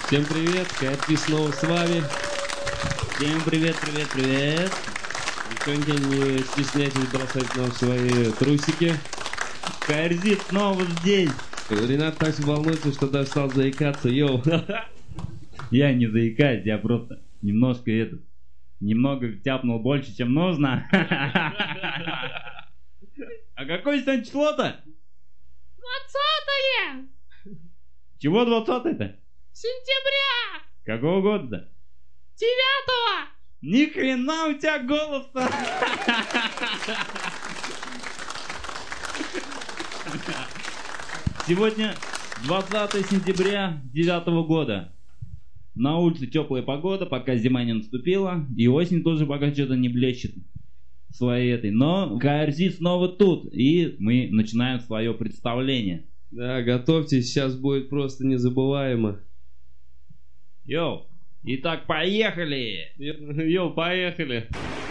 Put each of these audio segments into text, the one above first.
Всем привет, Кэти снова с вами. Всем привет. Никто не стесняйтесь бросать нам свои трусики. Кайрзи снова здесь. Ренат так волнуется, что даже стал заикаться. Йоу. Я не заикаюсь, я просто немного тяпнул больше, чем нужно. А какое сегодня число-то? 20-е Чего 20-е-то? сентября Какого года-то? 9-го. Ни хрена у тебя голос-то! Сегодня 20 сентября 9-го года. На улице теплая погода, пока зима не наступила, и осень тоже пока что-то не блещет своей этой. Но Кайрзи снова тут, и мы начинаем свое представление. Да, готовьтесь, сейчас будет просто незабываемо. Йоу, итак, поехали! Йоу, поехали!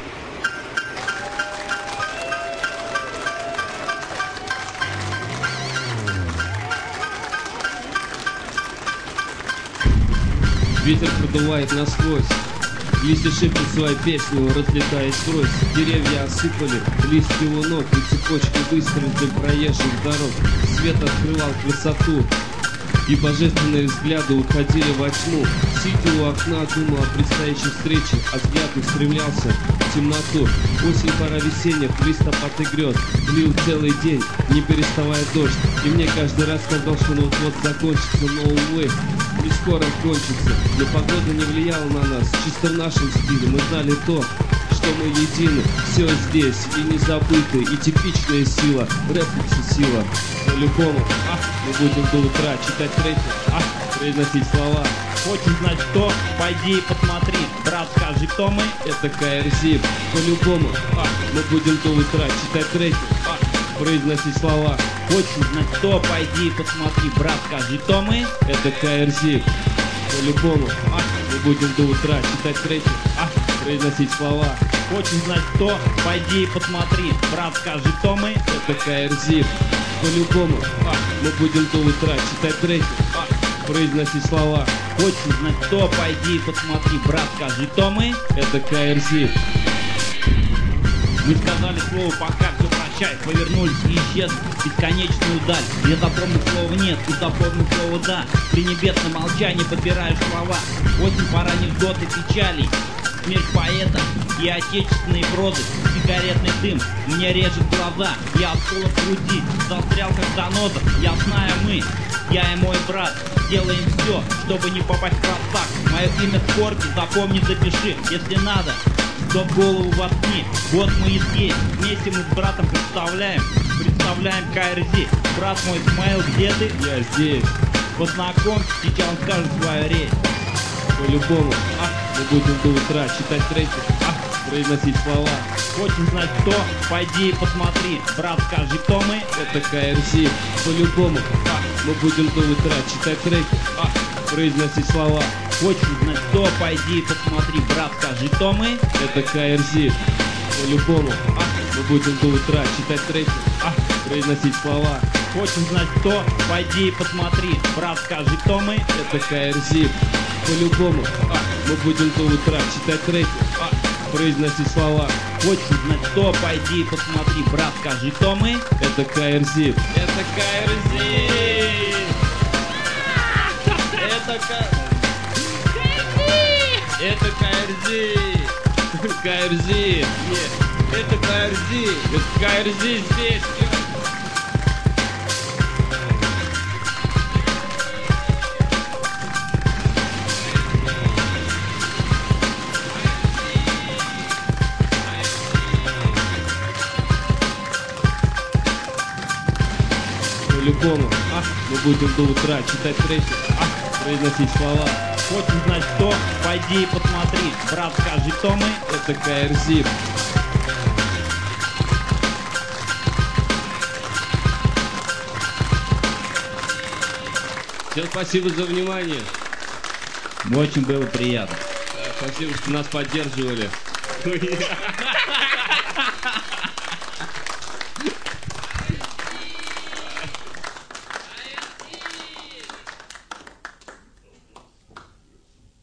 Ветер продувает насквозь, листья шепчут свою песню, разлетаясь врозь. Деревья осыпали, листья у ног, и цепочки выстрелили вдоль проезжих дорог. Свет открывал красоту, и божественные взгляды уходили во тьму. Сидя у окна, думал о предстоящей встрече, а взгляд устремлялся в темноту. Осень, пора весенних, листопад и грез. Лил целый день, не переставая дождь. И мне каждый раз казалось, что вот закончится, но увы, не скоро кончится. Но погода не влияла на нас, чисто в нашем стиле. Мы знали то, что мы едины, все здесь и не забыто, и типичная сила, рэп сила. По-любому, мы будем до утра читать треки, произносить слова. Хочешь знать кто? Пойди и посмотри. Брат, скажи, кто мы? Это КРЗ. По-любому, мы будем до утра читать треки, произносить слова. Хочешь знать кто? Пойди и посмотри. Брат, скажи, кто мы? Это КРЗ. По-любому, мы будем до утра читать треки, произносить слова. Хочешь знать кто? Пойди и посмотри. Брат, скажи, кто мы? Это КРЗ. По-любому, мы будем до утра читать треки, произносить слова. Хочешь знать кто? Пойди и посмотри. Брат, скажи, кто мы? Это КРЗ. Мы сказали слово пока, все прощай, повернулись и исчезли в бесконечную даль. Я запомнил слово нет и запомнил слово да. При небесном молчании подбираешь слова. Осень, пора анекдоты, печалей, смерть поэта и отечественные прозы. Сигаретный дым мне режет глаза. Я осколок в груди, застрял как заноза. Ясная мы, я и мой брат делаем все, чтобы не попасть в просак. Мое имя Скорби, запомни, запиши, если надо, то в голову воткни. Вот мы и здесь, вместе мы с братом представляем Кайрзи. Брат мой Исмаил, где ты? Я здесь. Познакомься, сейчас он скажет свою речь. По-любому, мы будем до утра читать треки, произносить слова. Хочешь знать кто? Пойди и посмотри. Брат, скажи, кто мы? Это КРЗ. По-любому, мы будем до утра читать треки, произносить слова. Хочешь знать кто? Пойди и посмотри. Брат, скажи, кто мы? Это КРЗ. По-любому, мы будем до утра читать треки, произносить слова. Хочешь знать кто? Пойди и посмотри. Брат, скажи, кто мы? Это КРЗ. По-любому, мы будем до утра читать треки, произносить слова. Хочешь знать кто? Пойди и посмотри. Брат, скажи, кто мы? Это КРЗ. Это КРЗ. Это КРЗ. КРЗ. Это КРЗ. Это КРЗ здесь. По-любому, мы будем до утра читать треки, произносить слова. Хочешь знать кто? Пойди и посмотри. Брат, скажи, кто мы? Это КРЗ. Всем спасибо за внимание. Очень было приятно. Спасибо, что нас поддерживали.